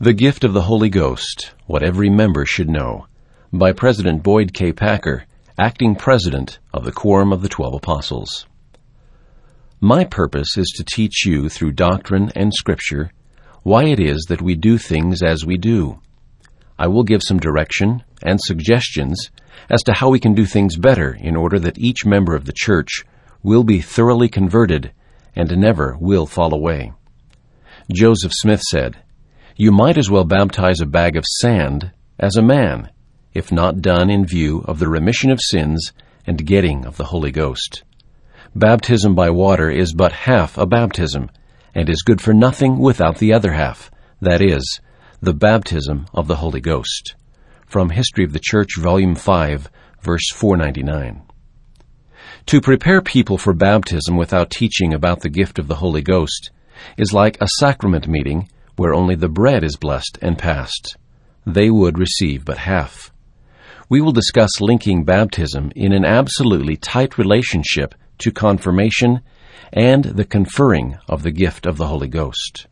The Gift of the Holy Ghost, What Every Member Should Know, by President Boyd K. Packer, Acting President of the Quorum of the 12 Apostles. My purpose is to teach you through doctrine and Scripture why it is that we do things as we do. I will give some direction and suggestions as to how we can do things better in order that each member of the church will be thoroughly converted and never will fall away. Joseph Smith said, "You might as well baptize a bag of sand as a man, if not done in view of the remission of sins and getting of the Holy Ghost. Baptism by water is but half a baptism, and is good for nothing without the other half, that is, the baptism of the Holy Ghost." From History of the Church, Volume 5, verse 499. To prepare people for baptism without teaching about the gift of the Holy Ghost is like a sacrament meeting where only the bread is blessed and passed. They would receive but half. We will discuss linking baptism in an absolutely tight relationship to confirmation and the conferring of the gift of the Holy Ghost.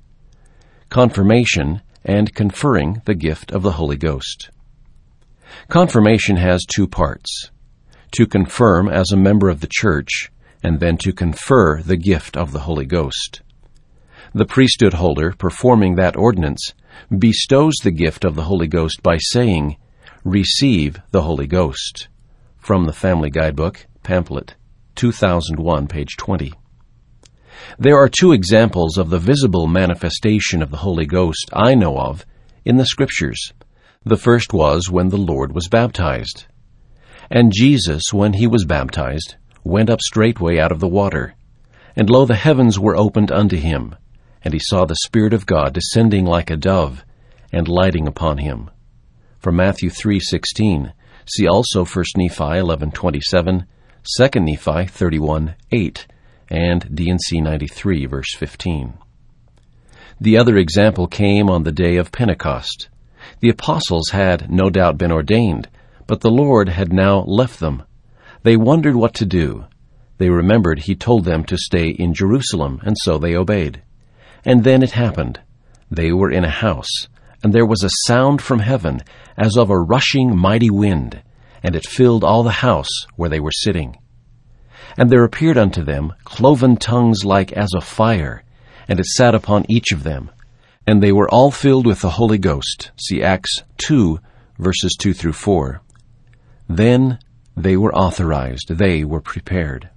Confirmation and conferring the gift of the Holy Ghost. Confirmation has two parts: to confirm as a member of the church, and then to confer the gift of the Holy Ghost. The priesthood holder performing that ordinance bestows the gift of the Holy Ghost by saying, "Receive the Holy Ghost." From the Family Guidebook, pamphlet 2001, page 20. There are two examples of the visible manifestation of the Holy Ghost I know of in the Scriptures. The first was when the Lord was baptized. "And Jesus, when he was baptized, went up straightway out of the water. And lo, the heavens were opened unto him, and he saw the Spirit of God descending like a dove, and lighting upon him." From Matthew 3:16. See also 1 Nephi 11:27, 2 Nephi 31:8, and D&C 93, verse 15. The other example came on the day of Pentecost. The apostles had no doubt been ordained, but the Lord had now left them. They wondered what to do. They remembered he told them to stay in Jerusalem, and so they obeyed. And then it happened. They were in a house, and there was a sound from heaven as of a rushing mighty wind, and it filled all the house where they were sitting. And there appeared unto them cloven tongues like as of fire, and it sat upon each of them. And they were all filled with the Holy Ghost. See Acts 2, verses 2 through 4. Then they were authorized, they were prepared.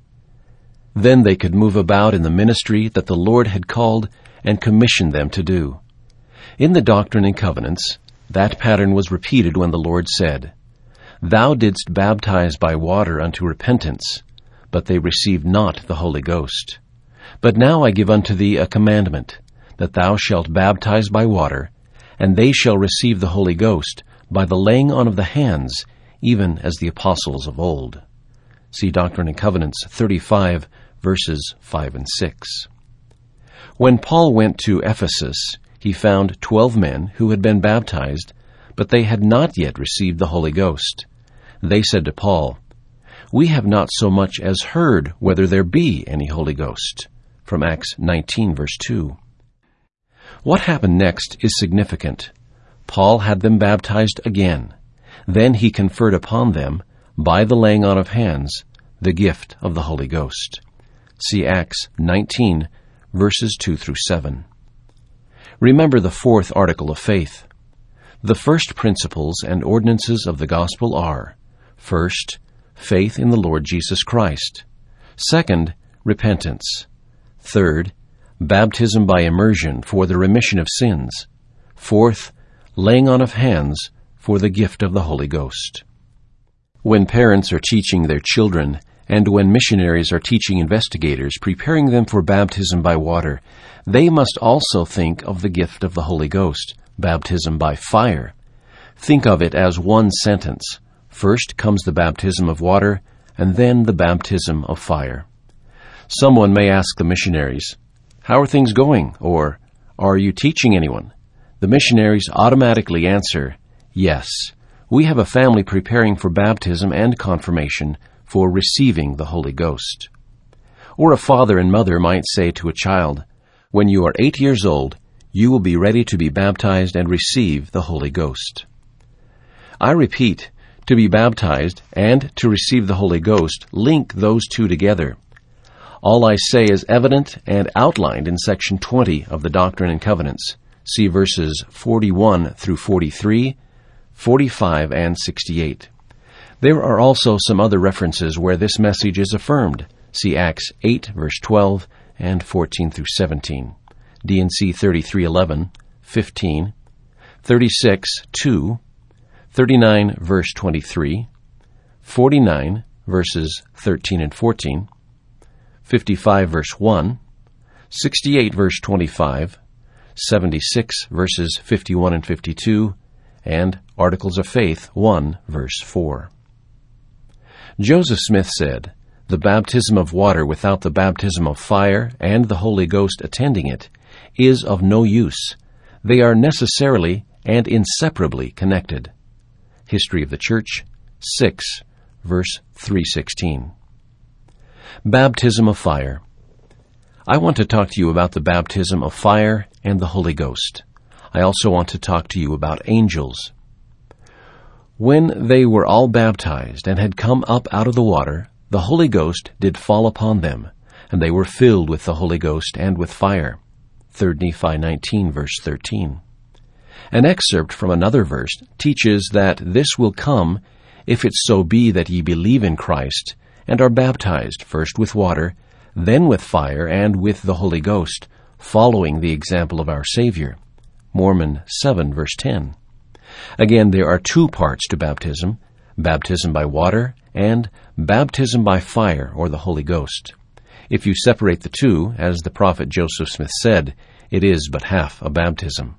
Then they could move about in the ministry that the Lord had called and commissioned them to do. In the Doctrine and Covenants, that pattern was repeated when the Lord said, "Thou didst baptize by water unto repentance, but they received not the Holy Ghost. But now I give unto thee a commandment, that thou shalt baptize by water, and they shall receive the Holy Ghost by the laying on of the hands, even as the apostles of old." See Doctrine and Covenants 35, verses 5 and 6. When Paul went to Ephesus, he found 12 men who had been baptized, but they had not yet received the Holy Ghost. They said to Paul, "We have not so much as heard whether there be any Holy Ghost." From Acts 19, verse 2. What happened next is significant. Paul had them baptized again. Then he conferred upon them, by the laying on of hands, the gift of the Holy Ghost. See Acts 19, verses 2 through 7. Remember the fourth article of faith. The first principles and ordinances of the gospel are: first, faith in the Lord Jesus Christ; second, repentance; third, baptism by immersion for the remission of sins; fourth, laying on of hands for the gift of the Holy Ghost. When parents are teaching their children, and when missionaries are teaching investigators, preparing them for baptism by water, they must also think of the gift of the Holy Ghost, baptism by fire. Think of it as one sentence. First comes the baptism of water, and then the baptism of fire. Someone may ask the missionaries, "How are things going?" or "Are you teaching anyone?" The missionaries automatically answer, "Yes, we have a family preparing for baptism and confirmation for receiving the Holy Ghost." Or a father and mother might say to a child, "When you are 8 years old, you will be ready to be baptized and receive the Holy Ghost. I repeat, to be baptized and to receive the Holy Ghost link those two together. All I say is evident and outlined in section 20 of the Doctrine and Covenants. See verses 41 through 43, 45, and 68. There are also some other references where this message is affirmed. See Acts 8, verse 12, and 14 through 17. D&C 33:11, 15, 36, 2, 39, verse 23, 49, verses 13 and 14, 55, verse 1, 68, verse 25, 76, verses 51 and 52, and Articles of Faith 1, verse 4. Joseph Smith said, "The baptism of water without the baptism of fire and the Holy Ghost attending it is of no use. They are necessarily and inseparably connected." History of the Church 6, verse 316. Baptism of fire. I want to talk to you about the baptism of fire and the Holy Ghost. I also want to talk to you about angels. When they were all baptized and had come up out of the water, the Holy Ghost did fall upon them, and they were filled with the Holy Ghost and with fire. 3 Nephi 19, verse 13. An excerpt from another verse teaches that this will come if it so be that ye believe in Christ, and are baptized first with water, then with fire, and with the Holy Ghost, following the example of our Savior. Mormon 7, verse 10. Again, there are two parts to baptism: baptism by water and baptism by fire or the Holy Ghost. If you separate the two, as the prophet Joseph Smith said, it is but half a baptism.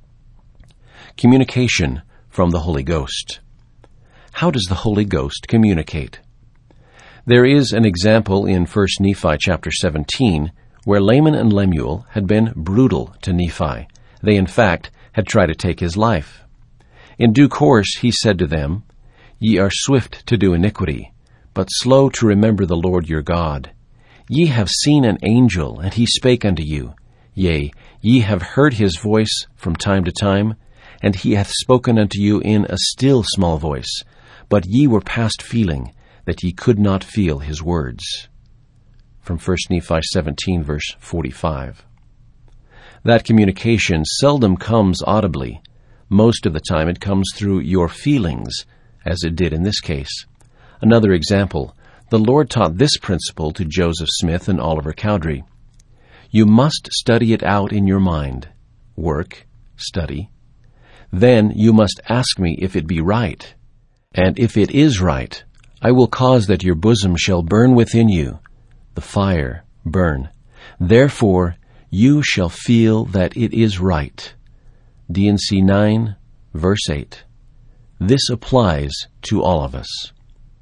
Communication from the Holy Ghost. How does the Holy Ghost communicate? There is an example in 1 Nephi chapter 17 where Laman and Lemuel had been brutal to Nephi. They, in fact, had tried to take his life. In due course he said to them, "Ye are swift to do iniquity, but slow to remember the Lord your God. Ye have seen an angel, and he spake unto you. Yea, ye have heard his voice from time to time, and he hath spoken unto you in a still small voice. But ye were past feeling, that ye could not feel his words." From 1 Nephi 17, verse 45. That communication seldom comes audibly. Most of the time it comes through your feelings, as it did in this case. Another example, the Lord taught this principle to Joseph Smith and Oliver Cowdery. You must study it out in your mind. Work, study. Then you must ask me if it be right. And if it is right, I will cause that your bosom shall burn within you, the fire burn. Therefore you shall feel that it is right. D&C 9, verse 8. This applies to all of us.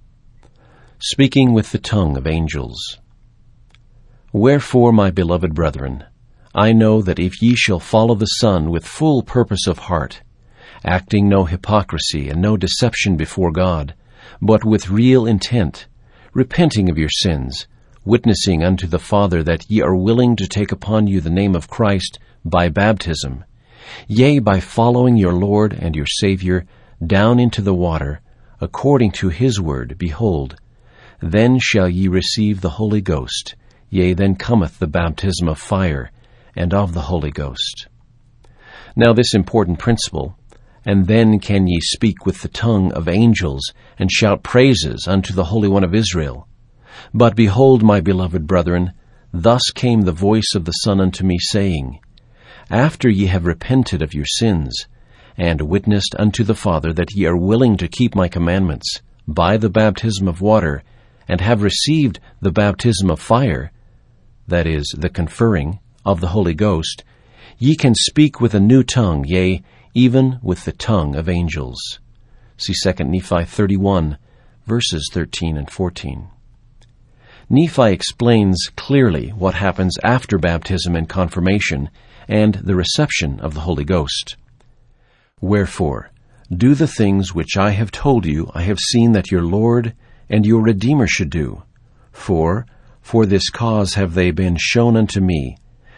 Speaking with the tongue of angels. Wherefore, my beloved brethren, I know that if ye shall follow the Son with full purpose of heart, acting no hypocrisy and no deception before God, but with real intent, repenting of your sins, witnessing unto the Father that ye are willing to take upon you the name of Christ by baptism, yea, by following your Lord and your Savior down into the water, according to his word, behold, then shall ye receive the Holy Ghost, yea, then cometh the baptism of fire and of the Holy Ghost. Now this important principle, and then can ye speak with the tongue of angels, and shout praises unto the Holy One of Israel. But behold, my beloved brethren, thus came the voice of the Son unto me, saying, After ye have repented of your sins, and witnessed unto the Father that ye are willing to keep my commandments, by the baptism of water, and have received the baptism of fire, that is, the conferring of the Holy Ghost, ye can speak with a new tongue, yea, even with the tongue of angels. See 2 Nephi 31, verses 13 and 14. Nephi explains clearly what happens after baptism and confirmation and the reception of the Holy Ghost. Wherefore, do the things which I have told you I have seen that your Lord and your Redeemer should do. For this cause have they been shown unto me,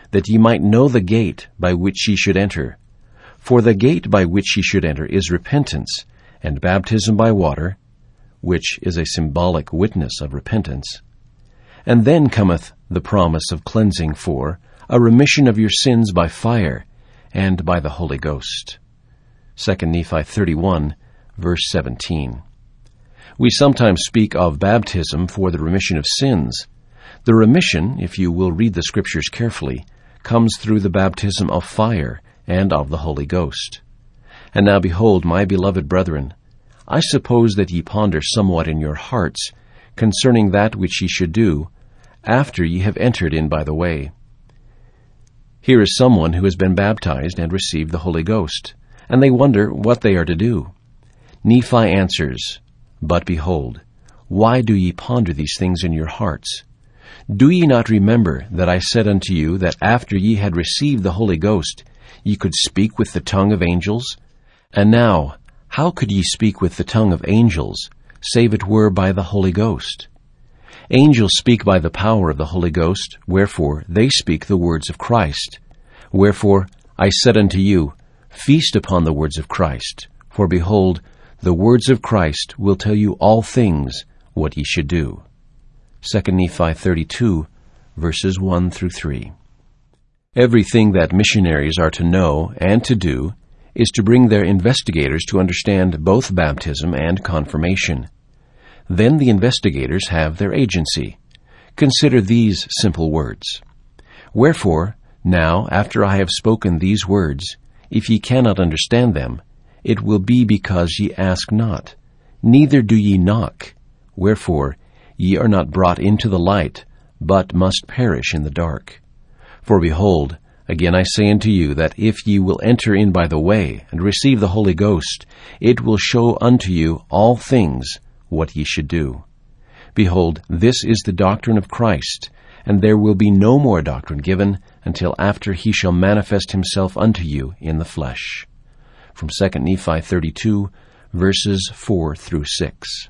that ye might know the gate by which ye should enter. For the gate by which ye should enter is repentance, and baptism by water, which is a symbolic witness of repentance. And then cometh the promise of cleansing for a remission of your sins by fire and by the Holy Ghost. 2 Nephi 31, verse 17. We sometimes speak of baptism for the remission of sins. The remission, if you will read the Scriptures carefully, comes through the baptism of fire and of the Holy Ghost. And now behold, my beloved brethren, I suppose that ye ponder somewhat in your hearts concerning that which ye should do, after ye have entered in by the way. Here is someone who has been baptized and received the Holy Ghost, and they wonder what they are to do. Nephi answers, But behold, why do ye ponder these things in your hearts? Do ye not remember that I said unto you that after ye had received the Holy Ghost, ye could speak with the tongue of angels? And now, how could ye speak with the tongue of angels, save it were by the Holy Ghost? Angels speak by the power of the Holy Ghost, wherefore they speak the words of Christ. Wherefore I said unto you, Feast upon the words of Christ, for behold, the words of Christ will tell you all things what ye should do. 2 Nephi 32, verses 1 through 3. Everything that missionaries are to know and to do is to bring their investigators to understand both baptism and confirmation. Then the investigators have their agency. Consider these simple words. Wherefore, now, after I have spoken these words, if ye cannot understand them, it will be because ye ask not, neither do ye knock. Wherefore, ye are not brought into the light, but must perish in the dark. For behold, again I say unto you, that if ye will enter in by the way, and receive the Holy Ghost, it will show unto you all things what ye should do. Behold, this is the doctrine of Christ, and there will be no more doctrine given until after he shall manifest himself unto you in the flesh. From 2 Nephi 32, verses 4 through 6.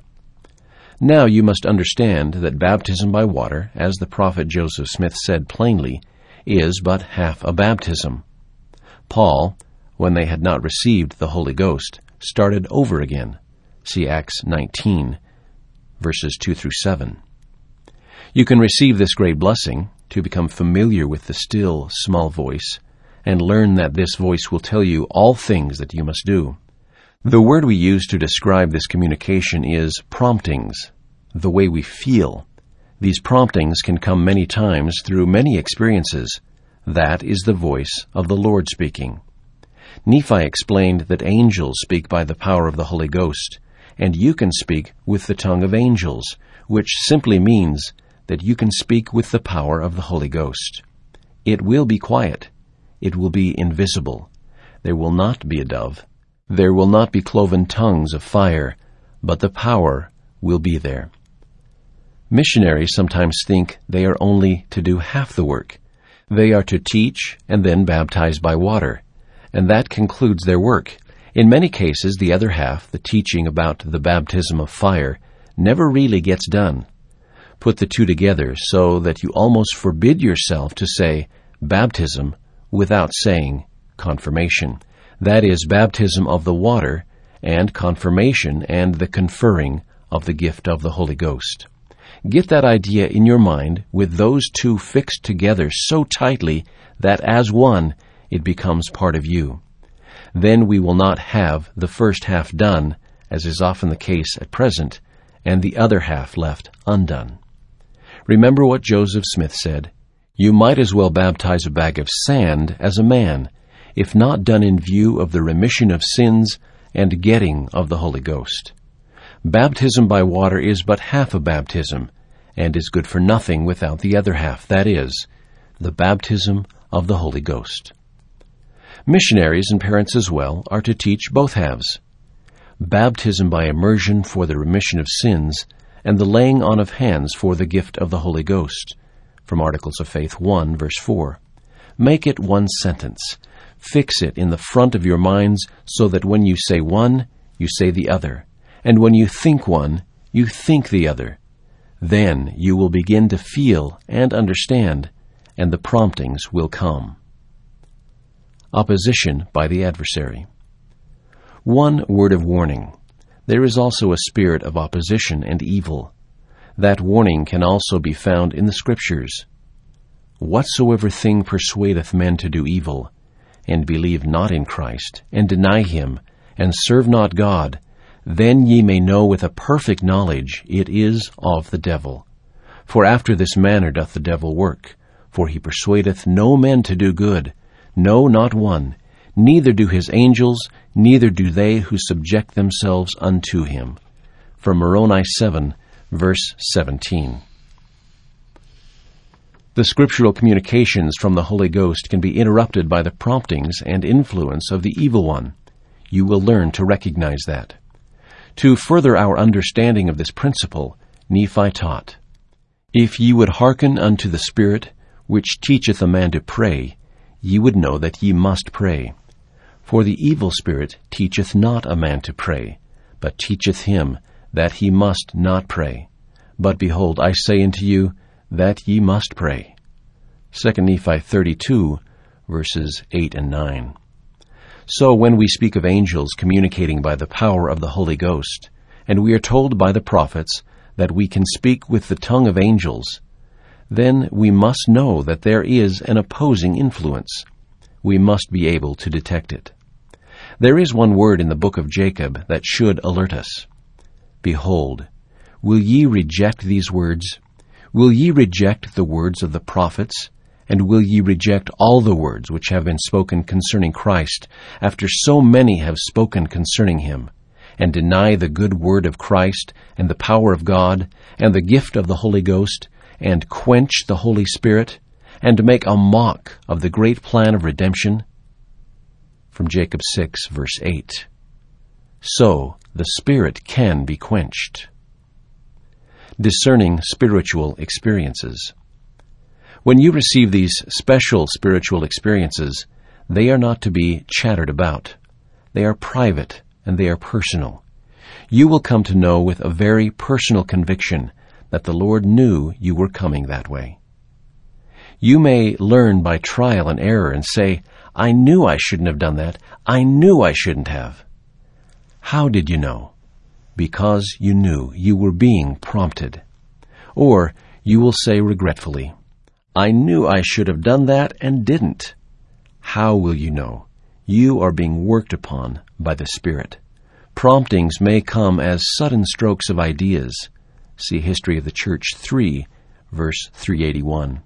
Now you must understand that baptism by water, as the prophet Joseph Smith said plainly, is but half a baptism. Paul, when they had not received the Holy Ghost, started over again. See Acts 19, verses 2 through 7. You can receive this great blessing, to become familiar with the still, small voice, and learn that this voice will tell you all things that you must do. The word we use to describe this communication is promptings, the way we feel. These promptings can come many times through many experiences. That is the voice of the Lord speaking. Nephi explained that angels speak by the power of the Holy Ghost, and you can speak with the tongue of angels, which simply means that you can speak with the power of the Holy Ghost. It will be quiet. It will be invisible. There will not be a dove. There will not be cloven tongues of fire, but the power will be there. Missionaries sometimes think they are only to do half the work. They are to teach and then baptize by water, and that concludes their work. In many cases, the other half, the teaching about the baptism of fire, never really gets done. Put the two together so that you almost forbid yourself to say baptism without saying confirmation. That is, baptism of the water and confirmation and the conferring of the gift of the Holy Ghost. Get that idea in your mind with those two fixed together so tightly that as one it becomes part of you. Then we will not have the first half done, as is often the case at present, and the other half left undone. Remember what Joseph Smith said, "You might as well baptize a bag of sand as a man, if not done in view of the remission of sins and getting of the Holy Ghost." Baptism by water is but half a baptism, and is good for nothing without the other half, that is, the baptism of the Holy Ghost. Missionaries and parents as well are to teach both halves. Baptism by immersion for the remission of sins, and the laying on of hands for the gift of the Holy Ghost. From Articles of Faith 1, verse 4. Make it one sentence. Fix it in the front of your minds so that when you say one, you say the other, and when you think one, you think the other. Then you will begin to feel and understand, and the promptings will come. Opposition by the adversary. One word of warning. There is also a spirit of opposition and evil. That warning can also be found in the Scriptures. Whatsoever thing persuadeth men to do evil, and believe not in Christ, and deny him, and serve not God, then ye may know with a perfect knowledge it is of the devil. For after this manner doth the devil work. For he persuadeth no man to do good, no, not one, neither do his angels, neither do they who subject themselves unto him. From Moroni 7, verse 17. The scriptural communications from the Holy Ghost can be interrupted by the promptings and influence of the evil one. You will learn to recognize that. To further our understanding of this principle, Nephi taught, If ye would hearken unto the Spirit, which teacheth a man to pray, ye would know that ye must pray. For the evil spirit teacheth not a man to pray, but teacheth him that he must not pray. But behold, I say unto you, that ye must pray. 2 Nephi 32, verses 8 and 9. So when we speak of angels communicating by the power of the Holy Ghost, and we are told by the prophets that we can speak with the tongue of angels, then we must know that there is an opposing influence. We must be able to detect it. There is one word in the book of Jacob that should alert us. Behold, will ye reject these words? Will ye reject the words of the prophets? And will ye reject all the words which have been spoken concerning Christ, after so many have spoken concerning him, and deny the good word of Christ, and the power of God, and the gift of the Holy Ghost, and quench the Holy Spirit, and make a mock of the great plan of redemption? From Jacob 6, verse 8. So the Spirit can be quenched. Discerning spiritual experiences. When you receive these special spiritual experiences, they are not to be chattered about. They are private and they are personal. You will come to know with a very personal conviction that the Lord knew you were coming that way. You may learn by trial and error and say, I knew I shouldn't have done that. I knew I shouldn't have. How did you know? Because you knew you were being prompted. Or you will say regretfully, I knew I should have done that and didn't. How will you know? You are being worked upon by the Spirit. Promptings may come as sudden strokes of ideas. See History of the Church 3, verse 381.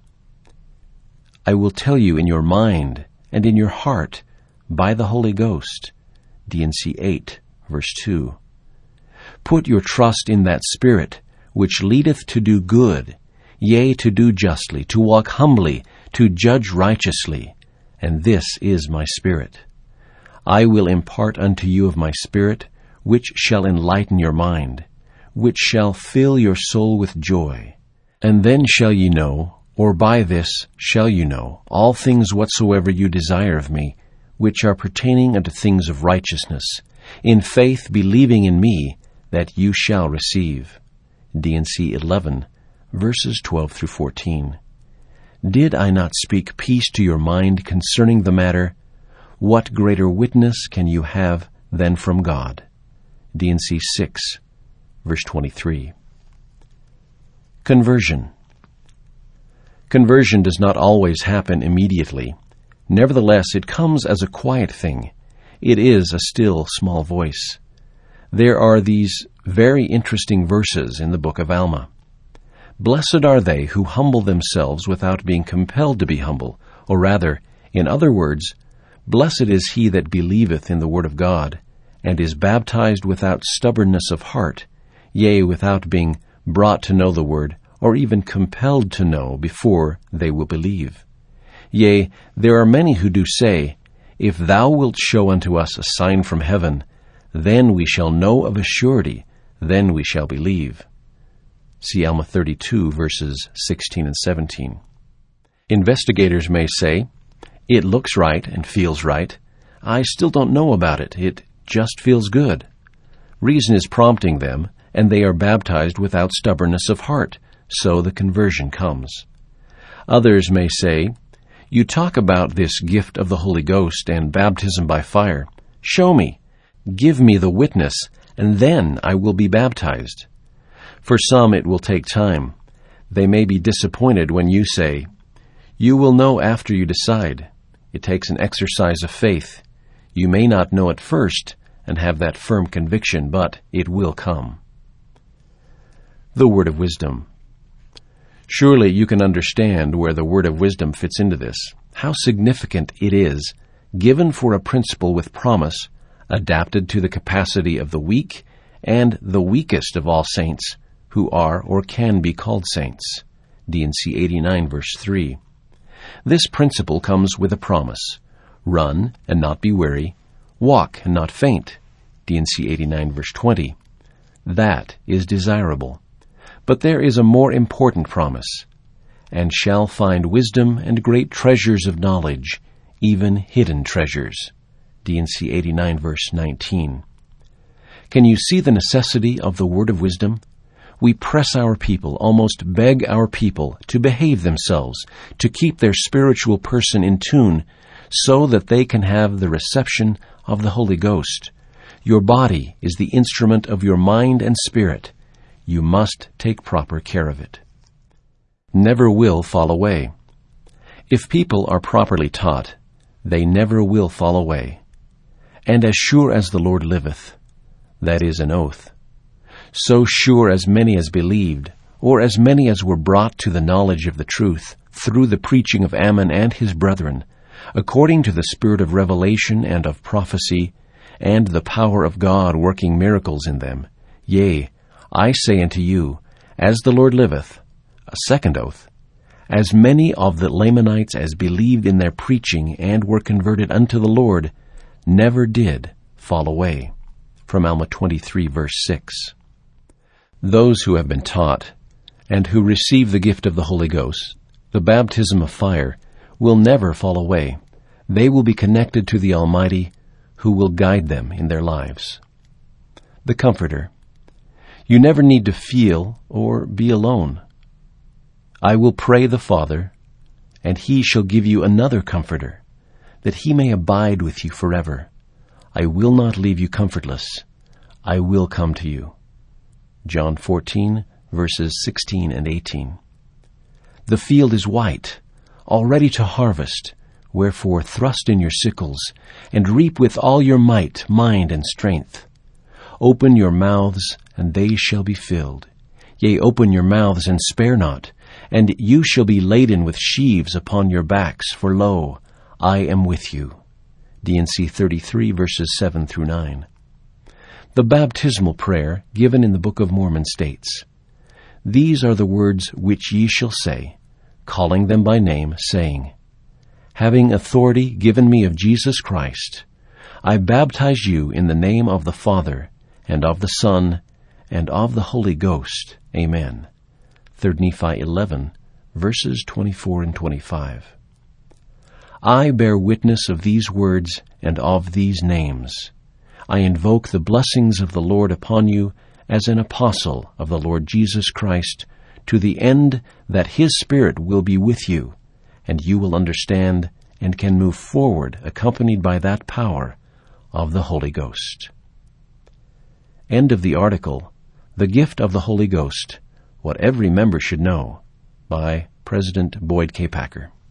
I will tell you in your mind and in your heart by the Holy Ghost. D&C 8, verse 2. Put your trust in that Spirit, which leadeth to do good, yea, to do justly, to walk humbly, to judge righteously, and this is my Spirit. I will impart unto you of my Spirit, which shall enlighten your mind, which shall fill your soul with joy. And then shall ye know, or by this shall you know, all things whatsoever you desire of me, which are pertaining unto things of righteousness, in faith believing in me, that you shall receive. D&C 11, verses 12 through 14. Did I not speak peace to your mind concerning the matter? What greater witness can you have than from God? D&C 6, verse 23. Conversion. Conversion does not always happen immediately. Nevertheless, it comes as a quiet thing. It is a still, small voice. There are these very interesting verses in the book of Alma. Blessed are they who humble themselves without being compelled to be humble, or rather, in other words, blessed is he that believeth in the word of God, and is baptized without stubbornness of heart, yea, without being brought to know the word, or even compelled to know before they will believe. Yea, there are many who do say, If thou wilt show unto us a sign from heaven, then we shall know of a surety, then we shall believe. See Alma 32, verses 16 and 17. Investigators may say, It looks right and feels right. I still don't know about it. It just feels good. Reason is prompting them, and they are baptized without stubbornness of heart, so the conversion comes. Others may say, "You talk about this gift of the Holy Ghost and baptism by fire. Show me. Give me the witness, and then I will be baptized." For some it will take time. They may be disappointed when you say, "You will know after you decide." It takes an exercise of faith. You may not know at first and have that firm conviction, but it will come. The word of wisdom. Surely you can understand where the word of wisdom fits into this, how significant it is, given for a principle with promise, adapted to the capacity of the weak and the weakest of all saints who are or can be called saints. D&C 89 verse 3. This principle comes with a promise. Run and not be weary, walk and not faint. D&C 89 verse 20. That is desirable. But there is a more important promise. And shall find wisdom and great treasures of knowledge, even hidden treasures. D&C 89 verse 19. Can you see the necessity of the word of wisdom? We press our people, almost beg our people, to behave themselves, to keep their spiritual person in tune, so that they can have the reception of the Holy Ghost. Your body is the instrument of your mind and spirit. You must take proper care of it. Never will fall away. If people are properly taught, they never will fall away. And as sure as the Lord liveth, that is an oath, so sure as many as believed, or as many as were brought to the knowledge of the truth, through the preaching of Ammon and his brethren, according to the spirit of revelation and of prophecy, and the power of God working miracles in them, yea, I say unto you, as the Lord liveth, a second oath, as many of the Lamanites as believed in their preaching and were converted unto the Lord, never did fall away. From Alma 23, verse 6. Those who have been taught, and who receive the gift of the Holy Ghost, the baptism of fire, will never fall away. They will be connected to the Almighty, who will guide them in their lives. The Comforter. You never need to feel or be alone. I will pray the Father, and he shall give you another Comforter, that he may abide with you forever. I will not leave you comfortless. I will come to you. John 14, verses 16 and 18. The field is white, all ready to harvest. Wherefore thrust in your sickles, and reap with all your might, mind, and strength. Open your mouths, and they shall be filled. Yea, open your mouths, and spare not, and you shall be laden with sheaves upon your backs, for lo, I am with you. D&C 33, verses 7 through 9. The baptismal prayer given in the Book of Mormon states, These are the words which ye shall say, calling them by name, saying, Having authority given me of Jesus Christ, I baptize you in the name of the Father, and of the Son, and of the Holy Ghost. Amen. 3 Nephi 11, verses 24 and 25. I bear witness of these words and of these names. I invoke the blessings of the Lord upon you as an apostle of the Lord Jesus Christ, to the end that his Spirit will be with you, and you will understand and can move forward accompanied by that power of the Holy Ghost. End of the article, The Gift of the Holy Ghost, What Every Member Should Know, by President Boyd K. Packer.